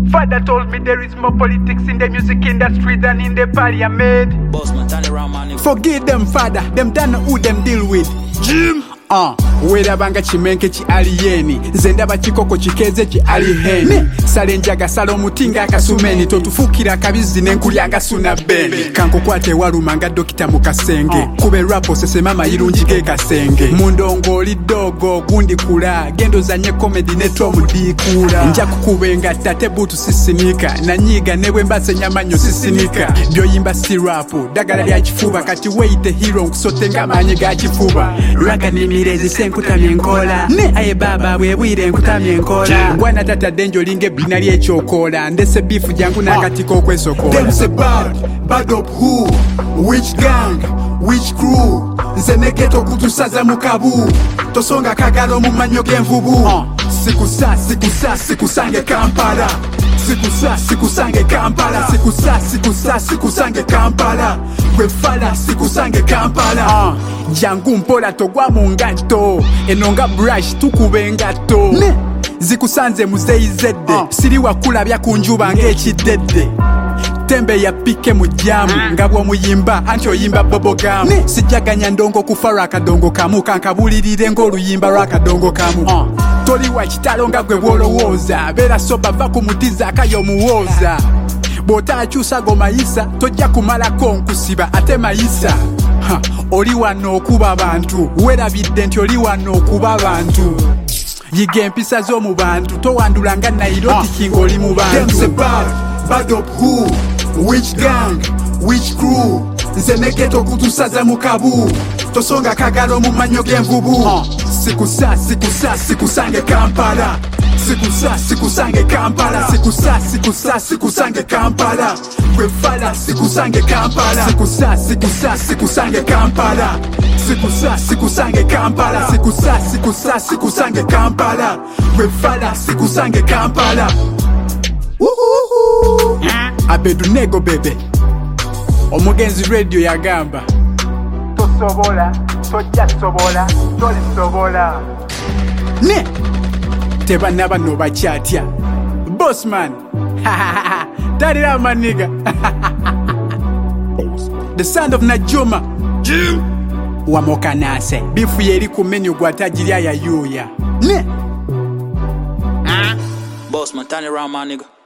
Father told me there is more politics in the music industry than in the parliament. Bossman, turn around, man. Forgive them, Father. Them done who them deal with. Jim. Werabanga chimenke chi aliyeni Zendaba chikoko chikeze chi aliheni Salenjaga salo mutinga kasumeni Totufukira kabizi nenkulianga suna beni Kanko kwate warumanga dokita mukasenge Kube rapo sese mama irunjige kasenge Mundongo lidogo gundi kula Gendo zanye komedi neto mudikula Njaku kubenga tate butu sisinika Na nyiga newe mbase nyamanyo sisinika Byo yimba si rapo Dagala ya chifuba Kati weite hero nkusotenga manyiga chifuba Raga nimi Mirezi senkutamye nkola ne aye baba bwebwire nkutamye nkola bwana tata denjo linge binali echokola ndese bifu jangu nakatiko kwesokola them say bad up who which gang which crew nze negeto kutusaza mukabu tosonga kagalo mu manyo genvubu sikusange Kampala sikusange Kampala sikusange Kampala gwefala sikusange Kampala jangu mpola togwa mungato enonga brush tukube ngato zikusanze muzeizedde siri wakula byakunjuba ng'ekidedde tembe ya pike mujamu ngabwo muyimba anti oyimba bobogamu sijaganya ndongo kufara akadongo kamu kankabulirire ng'oluyimba lw'akadongo kamu toli wa kitalo nga gwe bwolowooza beera soba va ku mutiza akayomuwooza bw'otaakyusa go mayisa tojja kumalako nkusiba ate mayisa oli wano okuba abantu werabidde nti oli wano okuba abantu yiga empisa z'omu bantu towandula nga Nairobi King oli mu bantu bad up who which gang which crew nze negeto kutusaza mukabu tosonga kagalo mu manyo genvubu sikusange Kampala sikusange Kampala sikusange Kampala gwefala sikusange Kampala sikusange Kampala sikusange Kampala sikusange Kampala gwefala sikusange Kampala Abedunego bebe Omugenzi radio yagamba tosobola tojja sobola tolisobola ne tebana bano bakyatya Bossman Darira maniga the son of Najuma Jim Wamokanase bifu yeri ku menu gwatajiri ya yuya ne Bossman, turn around, my nigga.